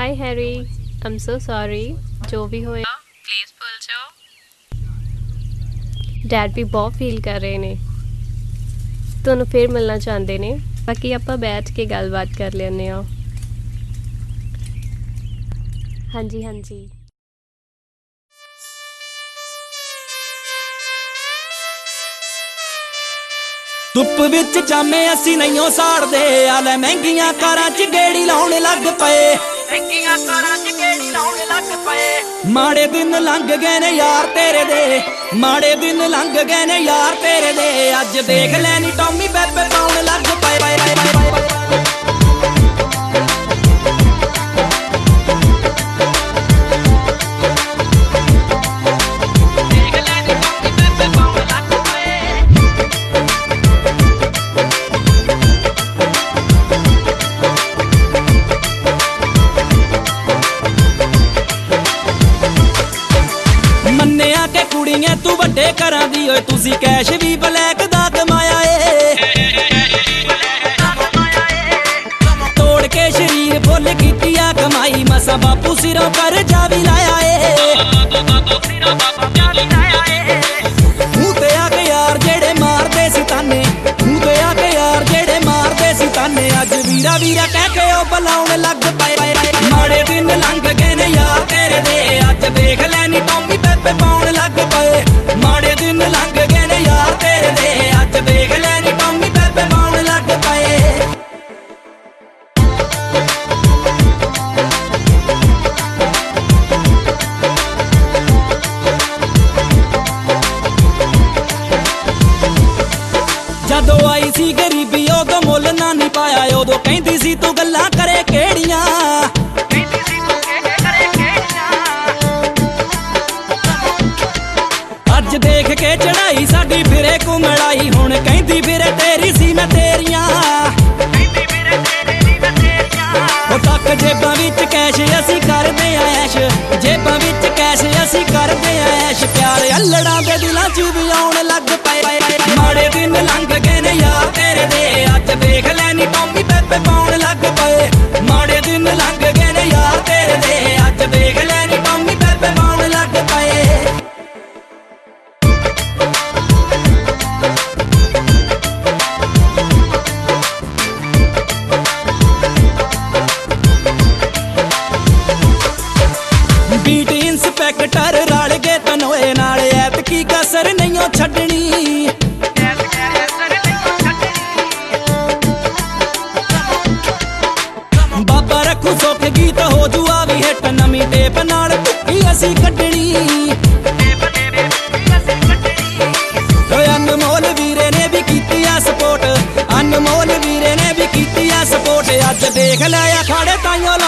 Hi Harry, I am so sorry. जो भी होया प्लीज़ भूल जाओ। डैड भी बहुत फील कर रहे ने, ਤੁਹਾਨੂੰ फिर मिलना चाहते ने। बाकी ਆਪਾਂ बैठ के गलबात कर लेने। हाँ जी हाँ जी। ਧੁੱਪ ਵਿੱਚ ਜਾਮੇ ਅਸੀਂ ਨਹੀਂਓ ਸਾੜਦੇ, ਆਲੇ ਮਹਿੰਗੀਆਂ ਕਾਰਾਂ 'ਚ ਗੇੜੀ ਲਾਉਣ ਲੱਗ ਪਏ, ਮਹਿੰਗੀਆਂ ਕਾਰਾਂ 'ਚ ਗੇੜੀ ਲਾਉਣ ਲੱਗ ਪਏ। ਮਾੜੇ ਦਿਨ ਲੰਘ ਗਏ ਨੇ ਯਾਰ ਤੇਰੇ ਦੇ, ਮਾੜੇ ਦਿਨ ਲੰਘ ਗਏ ਨੇ ਯਾਰ ਤੇਰੇ ਦੇ, ਅੱਜ ਦੇਖ ਲੈਣੀ ਟੌਮੀ ਬੇਬੇ ਪਾਉਣ ਲੱਗ ਪਏ। तू वड्डे घरां दी ओए तुसी कैश भी ब्लैक दा कमाया ए, तोड़ के शरीर फुल कीतिया कमाई, मसा बापू सिरों कर्जा भी लाया ए। मूंह ते आके यार जेड़े मारदे सी ताने, मूंह ते आके यार जेड़े मारदे सी ताने, अज वीरा वीरा कह के ओ बुलाउण लग पए। माड़े दिन लंघ गए ने यार तेरे दे, अज देख लैनी टॉमी बेबे पाउण लग पए। माड़े दिन लंघ गए ने यार तेरे दे, अज देख लैनी टॉमी बेबे पाउण लग पए। जदों आई सी गरीबी उदों मुल ना नहीं पाया, उदों कहंदी सी तू गल्लां करे केड़ियां, अज देख के चढ़ाई साडी फिरे घुमड़ाई, हुण कहंदी फिरे तेरी सी मैं तेरियां। तक जेबां विच कैश असीं करदे ऐश, जेबां विच कैश असीं करदे ऐश, प्यार अल्लड़ां दे दिलां च भी आउण लग पए। माड़े दिन लंघ गए ने यार तेरे दे, अज देख लैनी टॉमी बेबे पाउण लग पए। माड़े दिन लंघ गए ने यार तेरे दे, अज देख लैनी टॉमी बेबे पाउण लग पए। बीट इंस्पैक्टर रल गए तनोए नाल, ऐतकी कसर नहीं छड्डनी, बाबा रखू सुख गीत हो जुआ भी हिट, नवी टेप नाल भुक्की असी कड्डनी। अनमोल वीरे ने भी कीती आ सपोर्ट, अनमोल वीरे ने भी कीती आ सपोर्ट, अज देख लिया खड़े ताइयों